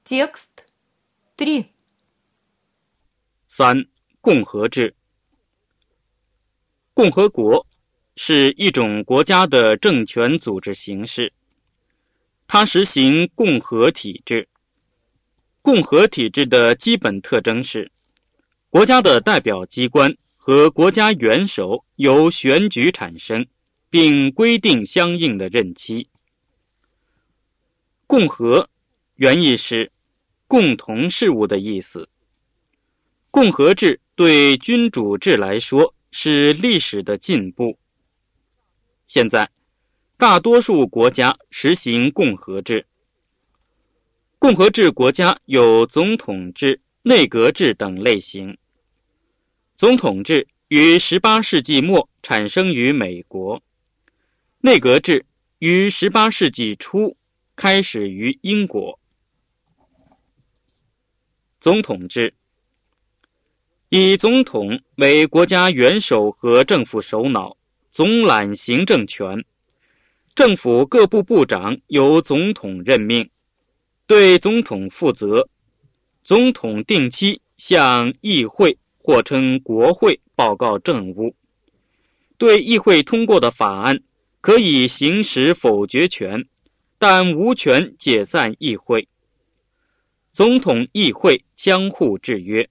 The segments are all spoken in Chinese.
Текст 3. 3. 共和制。共和国是一种国家的政权组织形式，它实行共和体制。共和体制的基本特征是，国家的代表机关和国家元首由选举产生，并规定相应的任期。共和原意是共同事务的意思。共和制对君主制来说是历史的进步。现在，大多数国家实行共和制。共和制国家有总统制、内阁制等类型。总统制于18世纪末产生于美国，内阁制于18世纪初开始于英国。总统制以总统为国家元首和政府首脑，总揽行政权。政府各部部长由总统任命，对总统负责。总统定期向议会或称国会报告政务。对议会通过的法案可以行使否决权，但无权解散议会。总统议会相互制约。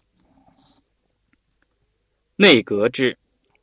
内阁制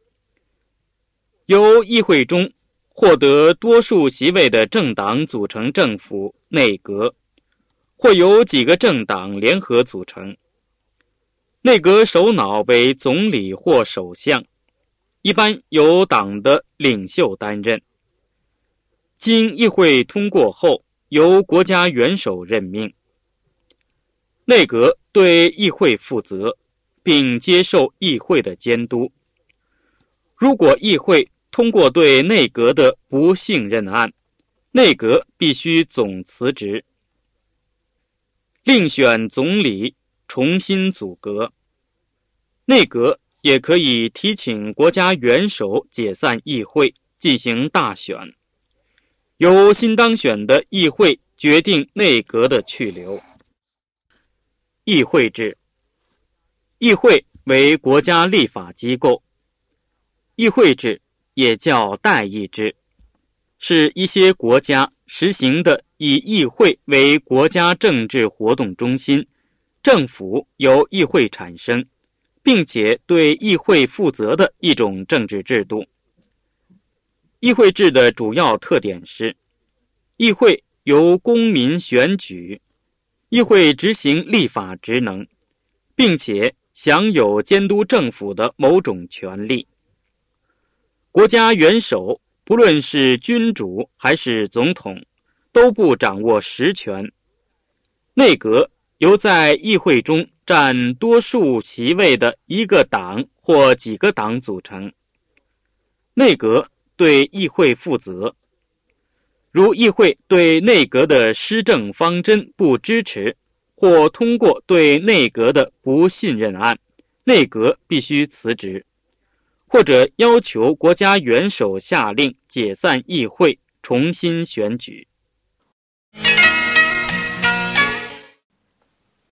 由议会中获得多数席位的政党组成政府内阁，或由几个政党联合组成。内阁首脑为总理或首相，一般由党的领袖担任。经议会通过后，由国家元首任命。内阁对议会负责，并接受议会的监督。如果议会通过对内阁的不信任案，内阁必须总辞职，另选总理，重新组阁。内阁也可以提请国家元首解散议会，进行大选，由新当选的议会决定内阁的去留。议会制，议会为国家立法机构。议会制也叫代议制，是一些国家实行的以议会为国家政治活动中心，政府由议会产生，并且对议会负责的一种政治制度。议会制的主要特点是，议会由公民选举，议会执行立法职能，并且享有监督政府的某种权利。国家元首不论是君主还是总统，都不掌握实权。内阁由在议会中占多数席位的一个党或几个党组成。内阁对议会负责。如议会对内阁的施政方针不支持，或通过对内阁的不信任案，内阁必须辞职，或者要求国家元首下令解散议会，重新选举。